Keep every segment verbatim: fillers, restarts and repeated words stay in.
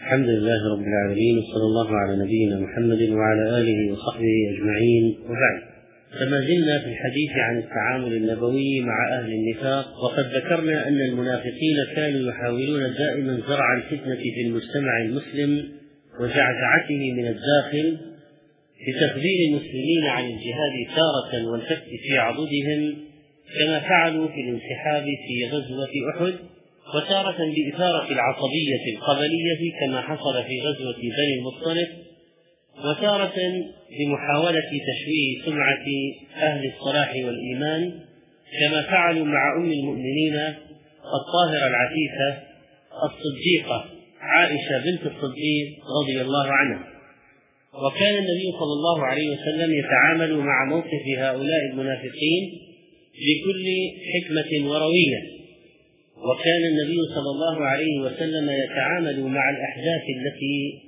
الحمد لله رب العالمين، وصلى الله على نبينا محمد وعلى آله وصحبه أجمعين، وبعد. فما زلنا في الحديث عن التعامل النبوي مع أهل النفاق، وقد ذكرنا أن المنافقين كانوا يحاولون دائما زرع الفتنة في المجتمع المسلم وزعزعته من الداخل بتخذيل المسلمين عن الجهاد تارة والفتك في عضدهم، كما فعلوا في الانسحاب في غزوة أحد، وتارة بإثارة العصبية القبلية كما حصل في غزوة بني المصطلق، وتارة بمحاولة تشويه سمعة أهل الصلاح والإيمان كما فعلوا مع أم المؤمنين الطاهرة العفيفة الصديقة عائشة بنت الصديق رضي الله عنها. وكان النبي صلى الله عليه وسلم يتعامل مع موقف هؤلاء المنافقين بكل حكمة وروية، وكان النبي صلى الله عليه وسلم يتعامل مع الأحداث التي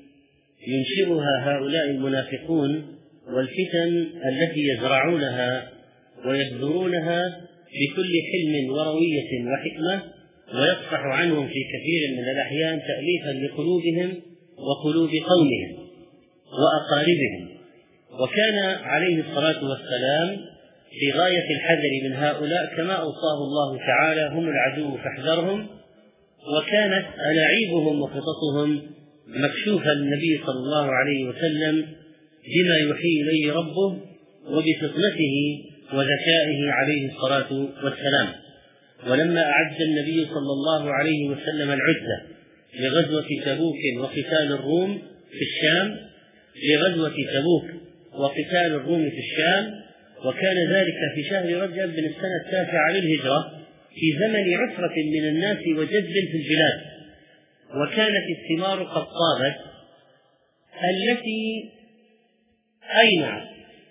ينشئها هؤلاء المنافقون والفتن التي يزرعونها ويبذرونها بكل حلم وروية وحكمة، ويصفح عنهم في كثير من الأحيان تأليفا لقلوبهم وقلوب قومهم وأقاربهم. وكان عليه الصلاة والسلام في غاية الحذر من هؤلاء كما أوصاه الله تعالى: هم العدو فاحذرهم. وكانت ألاعيبهم وخططهم مكشوفا للنبي صلى الله عليه وسلم بما يوحي إليه ربه وبفطنته وذكائه عليه الصلاة والسلام. ولما أعد النبي صلى الله عليه وسلم العدة لغزوة تبوك وقتال الروم في الشام لغزوة تبوك وقتال الروم في الشام وكان ذلك في شهر رجب من السنة التاسعة للهجرة، في زمن عسرة من الناس وجد في البلاد، وكانت الثمار قد طابت التي أينعت،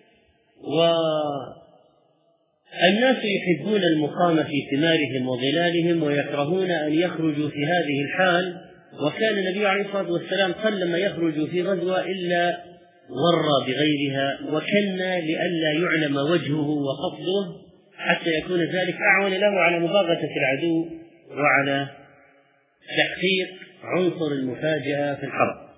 والناس يحبون المقام في ثمارهم وظلالهم ويكرهون أن يخرجوا في هذه الحال. وكان النبي عليه الصلاة والسلام قلما يخرج في غزوة إلا ور بغيرها وكنا لئلا يعلم وجهه وقصده، حتى يكون ذلك أعون له على مباغتة العدو وعلى تحقيق عنصر المفاجأة في الحرب.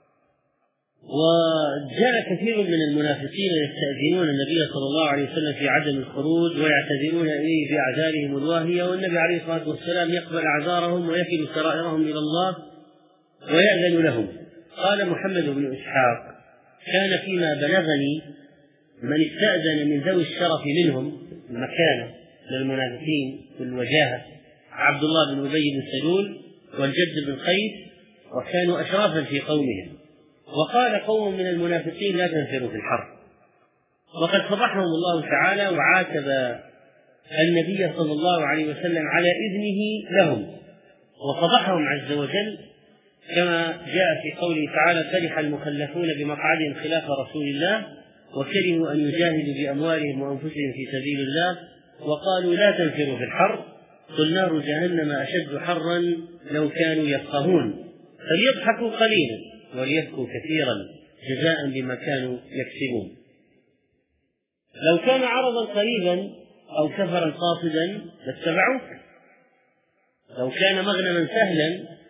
وجاء كثير من المنافقين يستأذنون النبي صلى الله عليه وسلم في عدم الخروج ويعتذرون إليه بأعذارهم الواهية، والنبي عليه الصلاة والسلام يقبل أعذارهم ويكل سرائرهم إلى الله ويأذن لهم. قال محمد بن إسحاق: كان فيما بلغني من استأذن من ذوي الشرف منهم المكانة للمنافقين في الوجاهة عبد الله بن أبي بن سلول والجد بن قيس، وكانوا أشرافا في قومهم. وقال قوم من المنافقين: لا تنفروا في الحرب. وقد فضحهم الله تعالى وعاتب النبي صلى الله عليه وسلم على إذنه لهم، وفضحهم عز وجل كما جاء في قوله تعالى: فرح المخلفون بمقعدهم خلاف رسول الله وكرهوا أن يجاهدوا بأموالهم وأنفسهم في سبيل الله وقالوا لا تنفروا في الحرب قل نار جهنم أشد حرا لو كانوا يفقهون فليضحكوا قليلا وليبكوا كثيرا جزاء بما كانوا يكسبون. لو كان عرضا قريبا أو سفرا قاصدا لاتبعوك، لو كان مغنما سهلا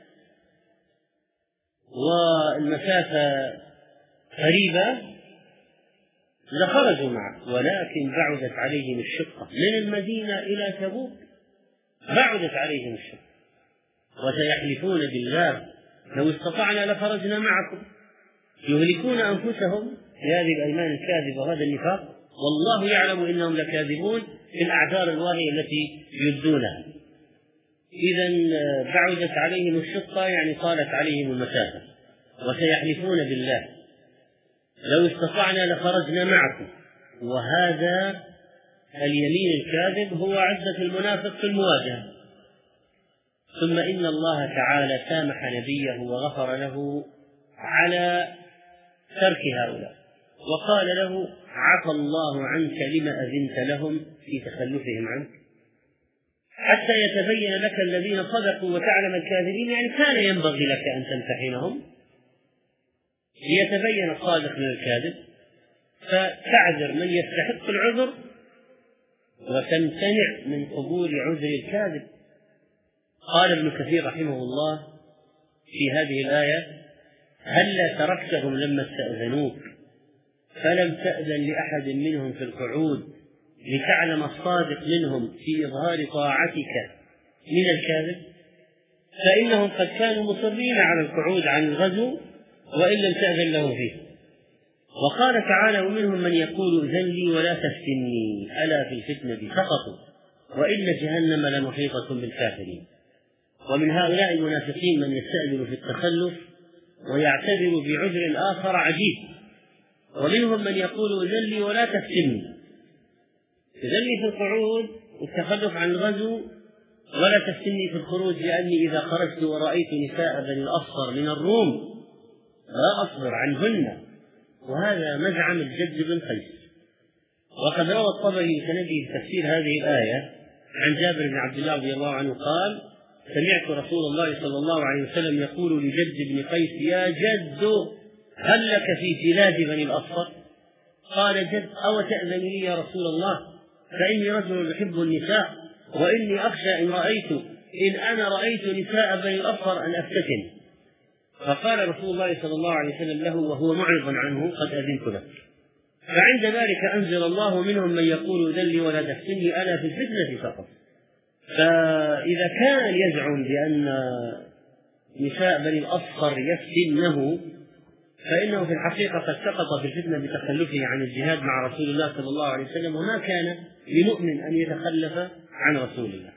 والمسافة قريبة لخرجوا معك، ولكن بعدت عليهم الشقة من المدينة إلى تبوك، بعدت عليهم الشقة. وسيحلفون بالله لو استطعنا لخرجنا معكم، يهلكون أنفسهم بهذه الأيمان الكاذبة وهذا النفاق، والله يعلم إنهم لكاذبون في الأعذار الواهية التي يبدونها. إذن بعدت عليهم الشقة يعني طالت عليهم المسافة. وسيحلفون بالله لو استطعنا لخرجنا معكم، وهذا اليمين الكاذب هو عزة المنافق في المواجهة. ثم إن الله تعالى سامح نبيه وغفر له على ترك هؤلاء، وقال له: عفى الله عنك لما أذنت لهم في تخلفهم عنك حتى يتبين لك الذين صدقوا وتعلم الكاذبين. يعني كان ينبغي لك أن تمتحنهم ليتبين الصادق من الكاذب، فتعذر من يستحق العذر وتمتنع من قبول عذر الكاذب. قال ابن كثير رحمه الله في هذه الآية: هلا تركتهم لما استأذنوك فلم تأذن لأحد منهم في القعود لتعلم الصادق منهم في إظهار طاعتك من الكاذب؟ فإنهم قد كانوا مصرين على القعود عن الغزو وإن لم تأذن لهم فيه. وقال تعالى: ومنهم من يقول ائذن لي ولا تفتني ألا في الفتنة سقطوا وإن جهنم لمحيطة بالكافرين. ومن هؤلاء المنافقين من يستأذن في التخلف ويعتذر بعذر آخر عجيب. ومنهم من يقول ائذن لي ولا تفتني، ائذن لي في القعود والتخلف عن الغزو ولا تفتني في الخروج، لأني إذا خرجت ورأيت نساء بني الأصفر من الروم لا أصبر عنهن. وهذا مزعم الجد بن قيس. وقد روى الطبري بسنده في تفسير هذه الآية عن جابر بن عبد الله رضي الله عنه قال: سمعت رسول الله صلى الله عليه وسلم يقول لجد بن قيس: يا جد هل لك في بلاد بني الأصفر؟ قال جد: أو تأذن لي يا رسول الله، فإني رجل يحب النساء وإني أخشى إن رأيت إن أنا رأيت نساء بني الأصفر أن أفتتن. فقال رسول الله صلى الله عليه وسلم له وهو معرض عنه: قد أذنت لك. فعند ذلك أنزل الله: منهم من يقول ائذن لي ولا تفتني ألا في الفتنة سقط. فإذا كان يزعم بأن نساء بني الأصفر يفتنه فإنه في الحقيقة قد سقط في الفتنة بتخلفه عن الجهاد مع رسول الله صلى الله عليه وسلم، وما كان لمؤمن أن يتخلف عن رسول الله.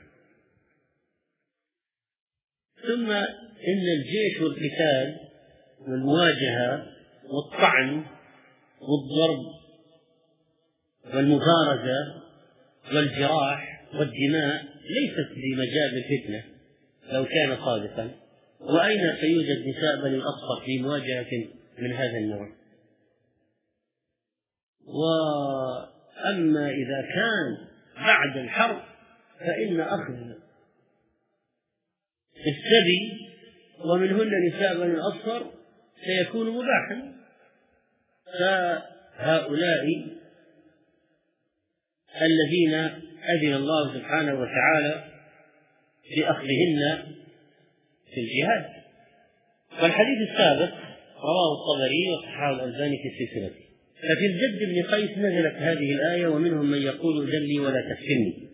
ثم إن الجيش والقتال والمواجهة والطعن والضرب والمبارزة والجراح والدماء ليست بمجال الفتنة لو كان صادقا، وأين سيوجد نساء بني الأصفر في مواجهة من هذا النوع؟ وأما إذا كان بعد الحرب فإن أخذ السبي ومنهن نساء بني الأصفر سيكون مباحا. فهؤلاء الذين أذن الله سبحانه وتعالى بأخذهن في الجهاد. والحديث السابق رواه الطبري وصححه الألباني في السلسلة. ففي الجد بن قيس نزلت هذه الآية: ومنهم من يقول ائذن لي ولا تفتني.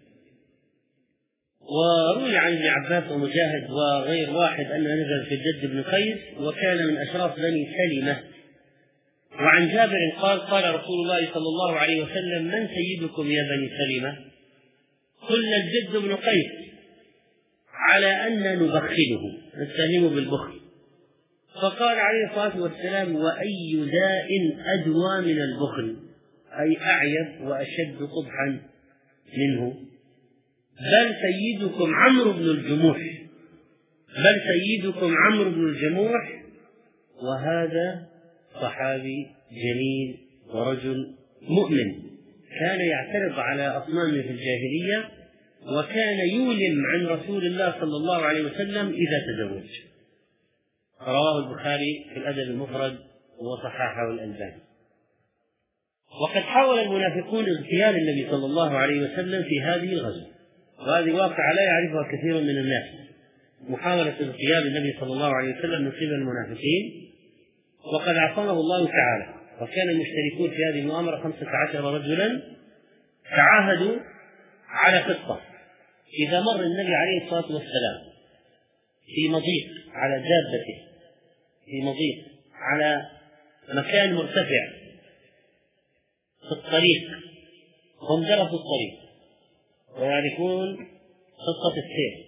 وروي عن ابن عباس ومجاهد وغير واحد أنها نزلت في الجد بن قيس وكان من أشراف بني سلمة. وعن جابر قال: قال رسول الله صلى الله عليه وسلم: من سيدكم يا بني سلمة؟ قلنا الجد بن قيس، على أن نبخله نتهمه بالبخل. فقال عليه الصلاة والسلام: وأي داء أدوى من البخل، أي أعيب وأشد قبحا منه. بل سيدكم عمرو بن الجموح بل سيدكم عمرو بن الجموح وهذا صحابي جليل ورجل مؤمن كان يعترض على أصنامه في الجاهلية، وكان يولم عن رسول الله صلى الله عليه وسلم إذا تزوج. رواه البخاري في الأدب المفرد وصححه الألباني. وقد حاول المنافقون اغتيال النبي صلى الله عليه وسلم في هذه الغزوة، وهذه واقعة لا يعرفها كثير من الناس، محاولة اغتيال النبي صلى الله عليه وسلم من قبل المنافقين. وقد عصمه الله تعالى، وكان المشتركون في هذه المؤامرة خمسة عشر رجلا تعاهدوا على خطة: إذا مر النبي عليه الصلاة والسلام في مضيق على دابته في مضيق على مكان مرتفع في الطريق، هم درسوا الطريق ويعرفون خطة السير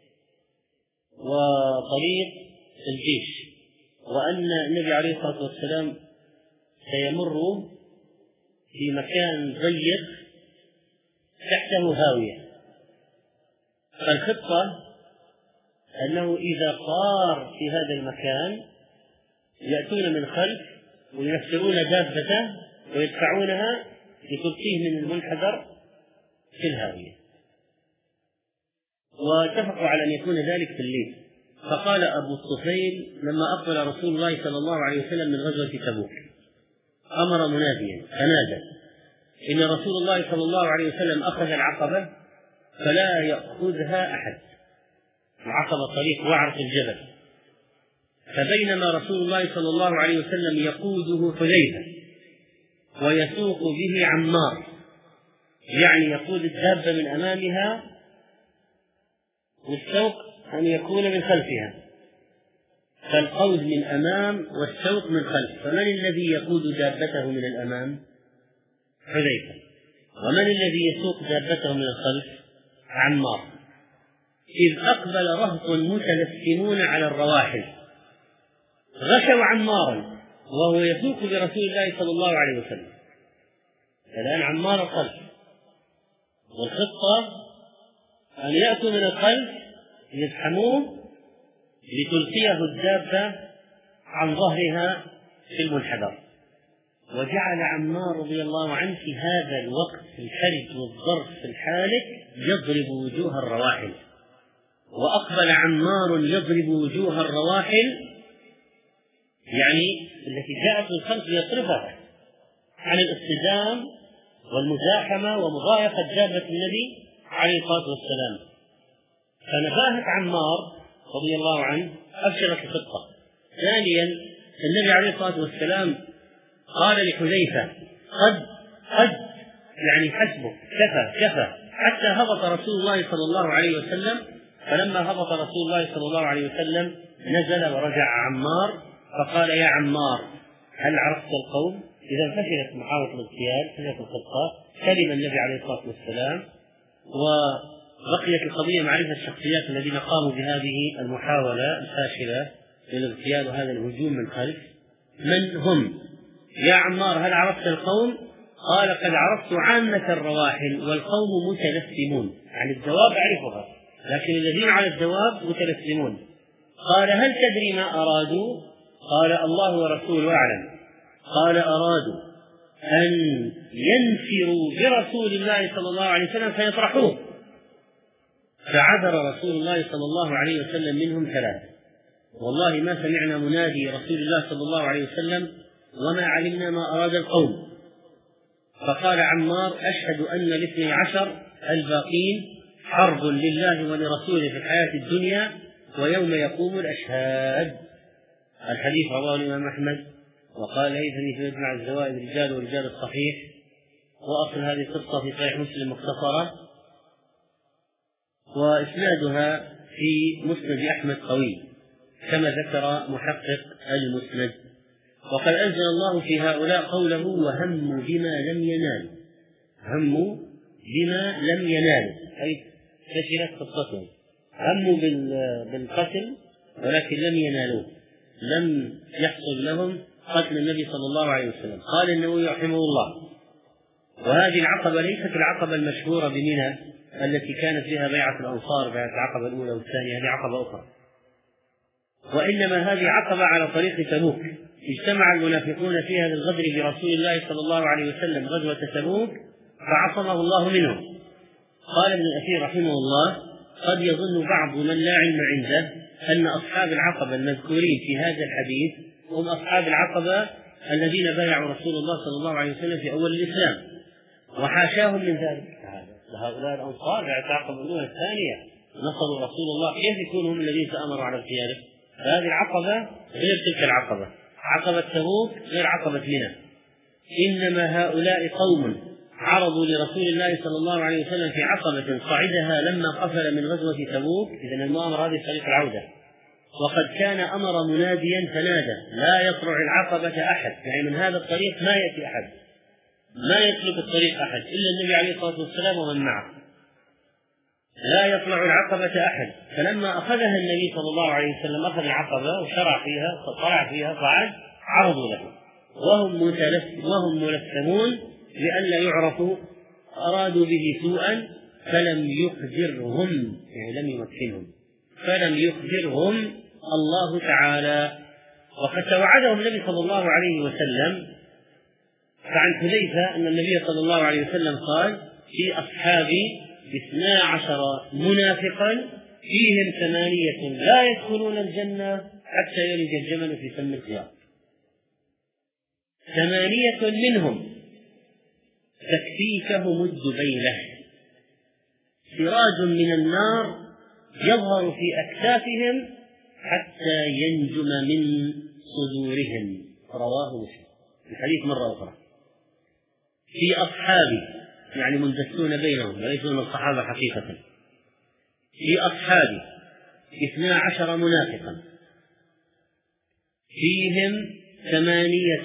وطريق الجيش، وأن النبي عليه الصلاة والسلام سيمر في مكان ضيق تحته هاوية. فالخطة أنه إذا طار في هذا المكان يأتون من خلف وينفرون دابته ويدفعونها لتلقيه من المنحدر في الهاوية. واتفقوا على أن يكون ذلك في الليل. فقال أبو الطفيل لما أقبل رسول الله صلى الله عليه وسلم من غزوة تبوك أمر مناديا فنادى: إن رسول الله صلى الله عليه وسلم أخذ العقبة فلا يأخذها أحد. العقبة طريق وعر في الجبل، فبينما رسول الله صلى الله عليه وسلم يقوده حذيفة ويسوق به عمار، يعني يقود الدابة من أمامها والسوق أن يكون من خلفها، فالقود من أمام والسوق من خلف. فمن الذي يقود دابته من الأمام؟ حذيفة. ومن الذي يسوق دابته من الخلف؟ عمار. إذ أقبل رهط متلثمون على الرواحل غشوا عمارا وهو يسوق برسول الله صلى الله عليه وسلم. الآن عمار الخلف، والخطة أن يأتوا من الخلف يزحموه لتلقيه الدابة عن ظهرها في المنحدر. وجعل عمار رضي الله عنه في هذا الوقت في الحرج والظرف الحالك يضرب وجوه الرواحل، وأقبل عمار يضرب وجوه الرواحل، يعني التي جاءت من الخلف ليصرفها عن الاصطدام والمزاحمة ومضايقة دابة النبي عليه الصلاة والسلام. فنباهة عمار رضي الله عنه أبشرت الخطة. ثانيا النبي عليه الصلاة والسلام قال لحذيفة قد قد يعني حسبه، كفى كفى، حتى هبط رسول الله صلى الله عليه وسلم. فلما هبط رسول الله صلى الله عليه وسلم نزل ورجع عمار فقال يا عمار هل عرفت القوم؟ إذا فشلت محاولة الاغتيال، فشلت الخطة، سلم النبي عليه الصلاة والسلام، وبقيت القضية معرفة الشخصيات الذين قاموا بهذه المحاولة الفاشلة للاغتيال وهذا الهجوم من خلف. من هم؟ يا عمار هل عرفت القوم؟ قال قد عرفت عامة الرواحل والقوم متلثمون، يعني الدواب أعرفها لكن الذين على الدواب متلثمون. قال هل تدري ما أرادوا؟ قال الله ورسوله أعلم. قال أرادوا أن ينفروا برسول الله صلى الله عليه وسلم فيطرحوه. فعذر رسول الله صلى الله عليه وسلم منهم ثلاثة: والله ما سمعنا منادي رسول الله صلى الله عليه وسلم وما علمنا ما أراد القوم. فقال عمار أشهد أن الاثني عشر الباقين حرب لله ولرسوله في الحياة الدنيا ويوم يقوم الأشهاد. الحديث رواه الإمام أحمد، وقال هيثمي في مجمع الزوائد رجال ورجال الصحيح، وأصل هذه القصة في صحيح مسلم مختصرة، وإسنادها في مسند أحمد قوي كما ذكر محقق المسند. وقد أنزل الله في هؤلاء قوله وهموا بما لم ينالوا، هموا بما لم ينالوا أي فشلت خطتهم، هموا بالقتل ولكن لم ينالوه، لم يحصل لهم قتل النبي صلى الله عليه وسلم. قال النووي رحمه الله وهذه العقبة ليست العقبة المشهورة بمنى التي كانت فيها بيعة الأنصار، بيعة العقبة الأولى والثانية، هذه عقبة أخرى، وإنما هذه عقبة على طريق تبوك اجتمع المنافقون فيها للغدر برسول الله صلى الله عليه وسلم غزوة تبوك فعصمه الله منهم. قال ابن الأثير رحمه الله قد يظن بعض من لا علم عنده أن أصحاب العقبة المذكورين في هذا الحديث هم أصحاب العقبة الذين بايعوا رسول الله صلى الله عليه وسلم في أول الإسلام، وحاشاهم من ذلك. هؤلاء الأنصار بعد العقبة الأولى الثانية نصروا رسول الله، كيف يكونوا هم الذين تأمروا على اغتياله؟ فهذه العقبة غير تلك العقبة، عقبة تبوك غير عقبة منى. إنما هؤلاء قوم عرضوا لرسول الله صلى الله عليه وسلم في عقبة صعدها لما قفل من غزوة تبوك. إذن المؤامرة هذه طريق العودة، وقد كان أمر مناديا فنادى لا يطرع العقبة أحد، يعني من هذا الطريق ما يأتي أحد، ما يسلك الطريق أحد إلا النبي عليه الصلاة والسلام ومن معه، لا يطلع العقبة أحد. فلما أخذها النبي صلى الله عليه وسلم أخذ العقبة وشرع فيها فطلع فيها صعد عرضوا له وهم وهم ملثمون لئلا يعرفوا، أرادوا به سوءا فلم يخبرهم، يعني لم يمكنهم، فلم يخبرهم الله تعالى. وقد توعدهم النبي صلى الله عليه وسلم. فعن حذيفة أن النبي صلى الله عليه وسلم قال في أصحابي اثنا عشر منافقا فيهم ثمانية لا يدخلون الجنة حتى يلج الجمل في سم الخياط. ثمانية منهم تكفيكهم الدبيلة، سراج من النار يظهر في أكتافهم حتى ينجم من صدورهم، رواه مسلم. الحديث مرة أخرى: في أصحابي، يعني مندسون بينهم وليسوا من الصحابة حقيقة، في أصحابي اثنا عشر منافقا فيهم ثمانية،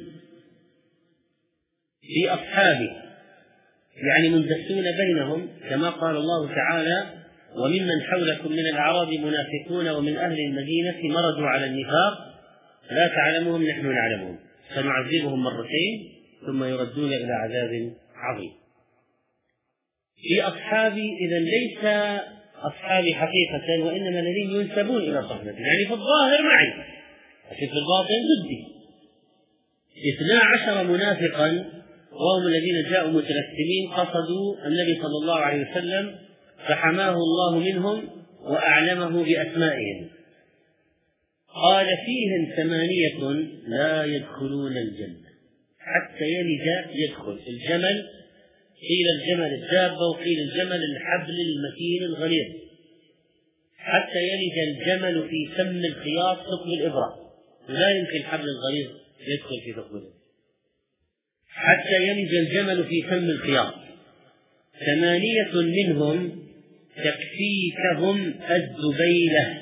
في أصحابي يعني مندسون بينهم، كما قال الله تعالى: وممن حولكم من الأعراب منافقون ومن أهل المدينة مرضوا على النفاق لا تعلمهم نحن نعلمهم فنعذبهم مرتين ثم يردون إلى عذاب عظيم. في أصحابي إذن ليس أصحابي حقيقة، وإنما الذين ينسبون إلى صحبتي، يعني في الظاهر معي لكن في الباطن ضدي. اثنا عشر منافقا وهم الذين جاءوا متلثمين قصدوا النبي صلى الله عليه وسلم فحماه الله منهم وأعلمه بأسمائهم. قال: فيهم ثمانية لا يدخلون الجنة حتى يلج يدخل الجمل، قيل الجمل الدابة وقيل الجمل الحبل المتين الغليظ، حتى يلج الجمل في سم الخياط ثقب الإبرة، ولا يمكن الحبل الغليظ يدخل في ثقب الإبرة. حتى يلج الجمل في سم الخياط. ثمانية منهم تكفيكهم الدبيلة.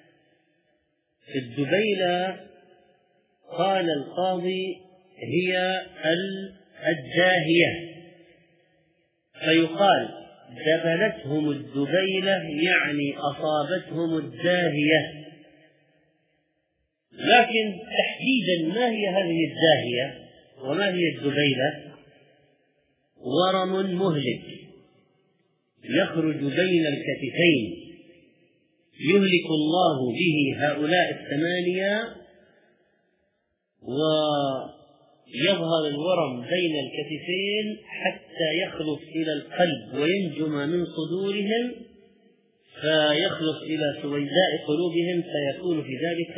الدبيلة قال القاضي هي الداهية، فيقال دبلتهم الدبيلة يعني أصابتهم الداهية. لكن تحديدا ما هي هذه الداهية وما هي الدبيلة؟ ورم مهلك يخرج بين الكتفين يهلك الله به هؤلاء الثمانية، ويظهر الورم بين الكتفين حتى يخلص إلى القلب وينجم من صدورهم فيخلص إلى سويداء قلوبهم، فيكون في ذلك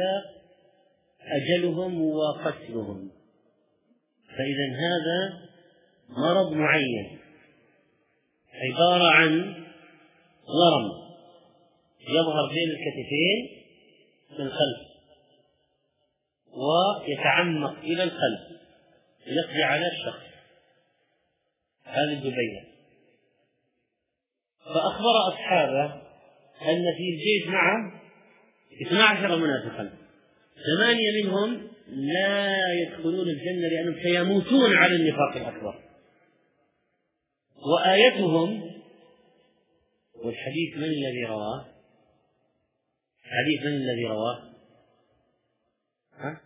أجلهم وقتلهم. فإذا هذا مرض معين عبارة عن ورم يظهر بين الكتفين من الخلف ويتعمق إلى القلب يقضي على الشخص، هذه الدبيلة. فأخبر أصحابه أن في الجيش معه اثنا عشر منافقا، ثمانية منهم لا يدخلون الجنة لأنهم سيموتون على النفاق الأكبر. وآيتهم، والحديث من الذي رواه؟ حديث من الذي رواه؟ ها؟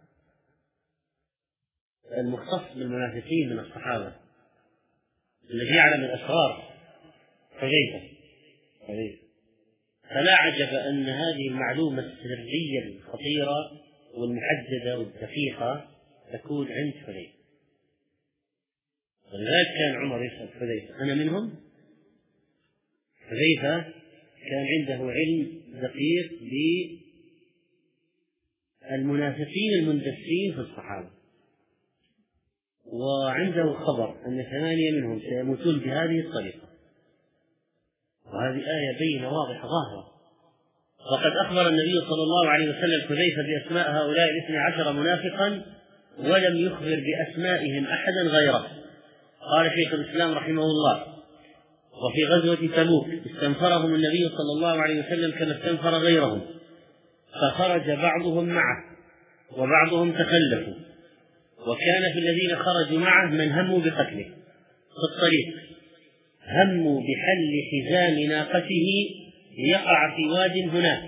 المختص بالمنافقين من الصحابة الذي يعلم الأسرار حذيفة. فلا عجب أن هذه المعلومة السرية الخطيرة والمحددة والدقيقة تكون عند حذيفة. ولذلك كان عمر يسأل حذيفة: أنا منهم؟ حذيفة كان عنده علم دقيق بالمنافقين المندسين في الصحابة، وعنده خبر أن ثمانية منهم سيموتون بهذه الطريقة، وهذه آية بينة واضحة ظاهرة. وقد أخبر النبي صلى الله عليه وسلم حذيفة بأسماء هؤلاء الاثني عشر منافقا ولم يخبر بأسمائهم أحدا غيره. قال شيخ الإسلام رحمه الله: وفي غزوة تبوك استنفرهم النبي صلى الله عليه وسلم كما استنفر غيرهم، فخرج بعضهم معه وبعضهم تخلفوا، وكان في الذين خرجوا معه من هموا بقتله في الطريق، هموا بحل حزام ناقته يقع في واد هناك،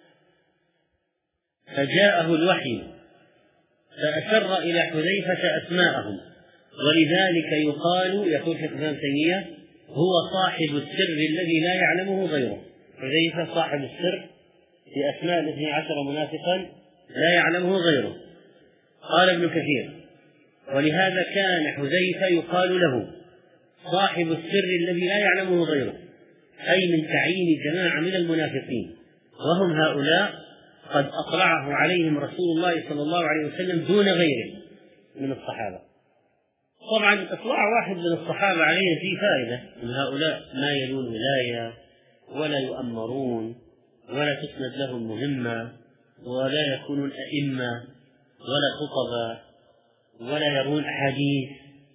فجاءه الوحي فأسر إلى حذيفة أسماءهم، ولذلك يقال، يقول شيخ الإسلام تيمية: هو صاحب السر الذي لا يعلمه غيره. حذيفة صاحب السر في أسماء الاثني عشر منافقا لا يعلمه غيره. قال ابن كثير: ولهذا كان حذيفة يقال له صاحب السر الذي لا يعلمه غيره، أي من تعيين جماعة من المنافقين، وهم هؤلاء قد أطلعه عليهم رسول الله صلى الله عليه وسلم دون غيره من الصحابة. طبعا إطلاع واحد من الصحابة عليه فيه فائدة، من هؤلاء ما يلون ولاية ولا يؤمرون ولا تسند لهم مهمة ولا يكونون أئمة ولا خطباء ولا يرون أحاديث.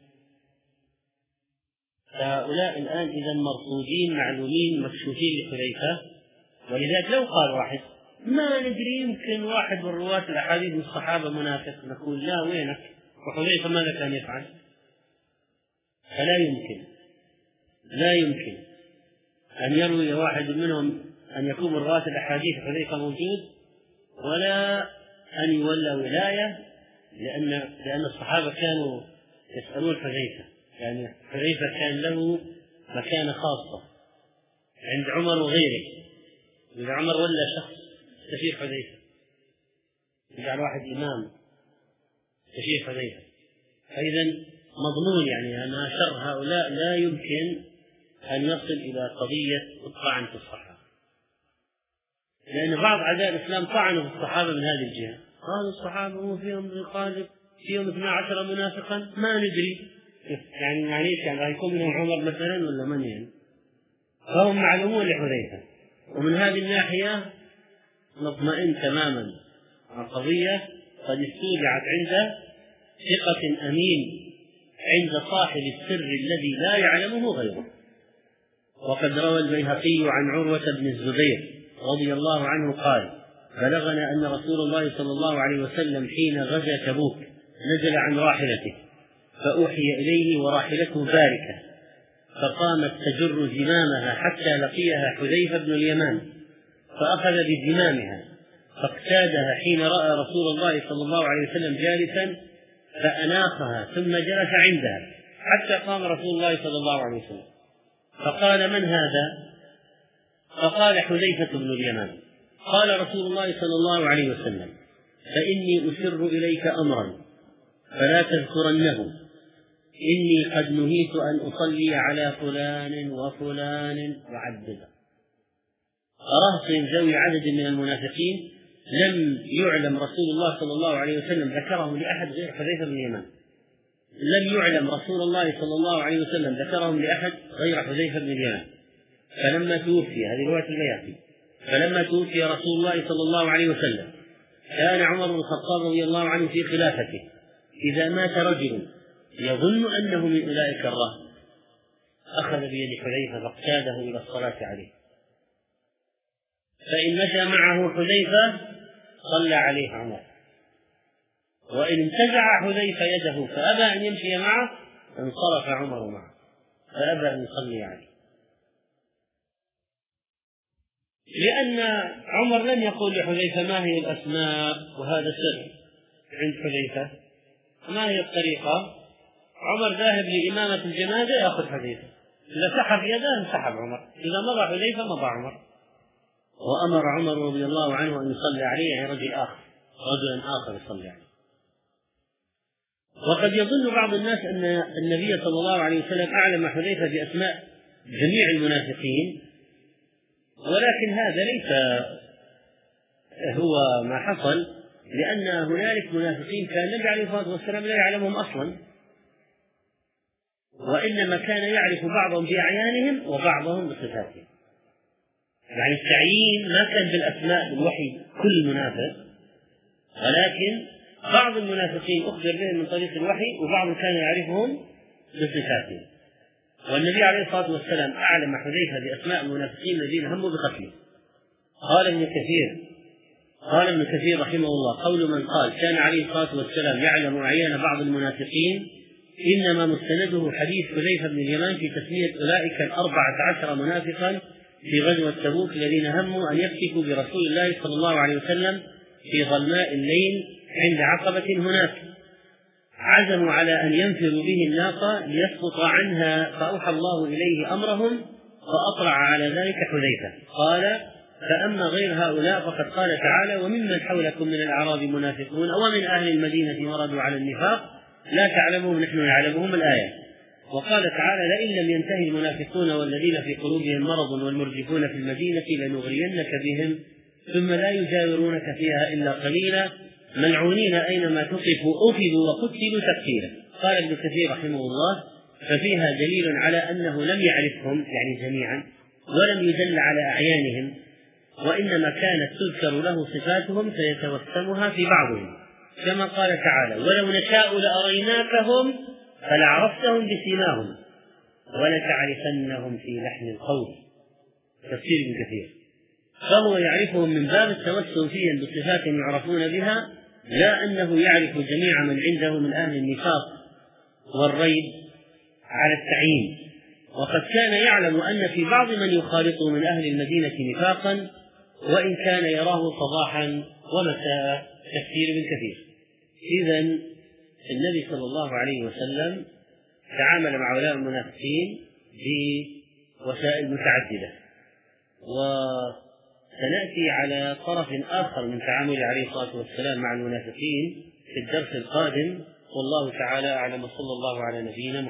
فهؤلاء الآن إذا مرصودين معلومين مكشوفين لحذيفة. ولذلك لو قال واحد ما ندري يمكن واحد من رواة الأحاديث من الصحابة منافق، نقول لا، وينك؟ وحذيفة ماذا كان يفعل؟ فلا يمكن لا يمكن أن يروي واحد منهم أن يكون من رواة الأحاديث حذيفة موجود، ولا أن يولى ولاية، لأن لأن الصحابة كانوا يسألون حذيفة، يعني حذيفة كان له مكانة خاصة عند عمر وغيره. إذا عمر ولا شخص استشير حذيفة، يجعل واحد إمام استشير حذيفة. فإذا مضمون يعني أن شر هؤلاء لا يمكن أن يصل إلى قضية الطعن في الصحابة، لأن بعض أعداء الإسلام طعنوا في الصحابة من هذه الجهة، قالوا الصحابة هو فيهم الغالب فيهم اثنا عشر منافقا ما ندري، يعني معليش يعني يكون منهم عمر مثلا ولا من يعني، فهم معلومون لحذيفة. ومن هذه الناحية نطمئن تماما على قضية قد استودعت عند ثقة أمين عند صاحب السر الذي لا يعلمه غيره. وقد روى البيهقي عن عروة بن الزبير رضي الله عنه قال: بلغنا أن رسول الله صلى الله عليه وسلم حين غزا تبوك نزل عن راحلته فأوحي إليه وراحلته باركة، فقامت تجر زمامها حتى لقيها حذيفة بن اليمان فأخذ بزمامها فاقتادها حين رأى رسول الله صلى الله عليه وسلم جالسا فأناخها ثم جلس عندها حتى قام رسول الله صلى الله عليه وسلم فقال: من هذا؟ فقال: حذيفة بن اليمان. قال رسول الله صلى الله عليه وسلم: فإني أسر إليك أمرا فلا تذكرنه، إني قد نهيت أن أصلي على فلان وفلان وعدد. رهط ذوي عدد من المنافقين لم يعلم رسول الله صلى الله عليه وسلم ذكرهم لأحد غير حذيفة بن اليمان، لم يعلم رسول الله صلى الله عليه وسلم ذكرهم لأحد غير حذيفة بن اليمان. فلما توفي، هذه رواية البيهقي، فلما توفي رسول الله صلى الله عليه وسلم كان عمر بن الخطاب رضي الله عنه في خلافته إذا مات رجل يظن أنه من أولئك الرهط أخذ بيد حذيفة فاقتاده إلى الصلاة عليه، فإن مشى معه حذيفة صلى عليه عمر، وإن انتزع حذيفة يده فأبى أن يمشي معه انصرف عمر معه فأبى أن يصلي عليه، لأن عمر لم يقول لحذيفة ما هي الأسماء وهذا سر عند حذيفة، ما هي الطريقة. عمر ذاهب لإمامة الجنازة يأخذ حذيفة، إذا سحب يده انسحب عمر، إذا مضى حذيفة مضى عمر. وأمر عمر رضي الله عنه أن يصلي عليه يعني رجل آخر رجل آخر يصلي عليه. وقد يظن بعض الناس أن النبي صلى الله عليه وسلم أعلم حذيفة بأسماء جميع المنافقين، ولكن هذا ليس هو ما حصل، لأن هنالك منافقين كان النبي عليه الصلاة والسلام لا يعلمهم أصلا، وإنما كان يعرف بعضهم بأعيانهم وبعضهم بصفاتهم. يعني التعيين ما كان بالأسماء بالوحي كل منافق، ولكن بعض المنافقين أخبر بهم من طريق الوحي وبعضهم كان يعرفهم بصفاتهم. والنبي عليه الصلاة والسلام أعلم حذيفة بأسماء المنافقين الذين هموا بقتله. قال ابن كثير قال ابن كثير رحمه الله: قول من قال كان عليه الصلاة والسلام يعلم أعيان بعض المنافقين إنما مستنده حديث حذيفة بن اليمان في تسمية أولئك الأربعة عشر منافقا في غزوة تبوك الذين هموا أن يفتكوا برسول الله صلى الله عليه وسلم في ظلماء الليل عند عقبة هناك، عزموا على أن ينفروا به الناقة ليسقط عنها، فأوحى الله إليه أمرهم فأطلع على ذلك حذيفة. قال: فأما غير هؤلاء فقد قال تعالى: وممن حولكم من الأعراب منافقون ومن أهل المدينة مردوا على النفاق لا تعلمهم نحن نعلمهم الآية. وقال تعالى: لئن لم ينتهي المنافقون والذين في قلوبهم مرض والمرجفون في المدينة لنغرينك بهم ثم لا يجاورونك فيها إلا قليلا ملعونين أينما ثقفوا أخذوا وقتلوا تقتيلا. قال ابن كثير رحمه الله: ففيها دليل على أنه لم يعرفهم يعني جميعا ولم يدل على أعيانهم. وإنما كانت تذكر له صفاتهم فيتوسمها في بعضهم، كما قال تعالى: ولو نشاء لأريناكهم فلعرفتهم بسيماهم ولتعرفنهم في لحن القول. تفسير ابن كثير. فهو يعرفهم من باب التوسم فيهم بصفات يعرفون بها، لا أنه يعرف جميع من عنده من أهل النفاق والريب على التعيين. وقد كان يعلم أن في بعض من يخالطه من أهل المدينة نفاقا، وإن كان يراه صباحا ومساء. تفسير ابن كثير. إذن النبي صلى الله عليه وسلم تعامل مع هؤلاء المنافقين بوسائل متعددة، وسنأتي على طرف آخر من تعامله عليه الصلاة والسلام مع المنافقين في الدرس القادم، والله تعالى أعلم، وصلى الله على نبينا محمد.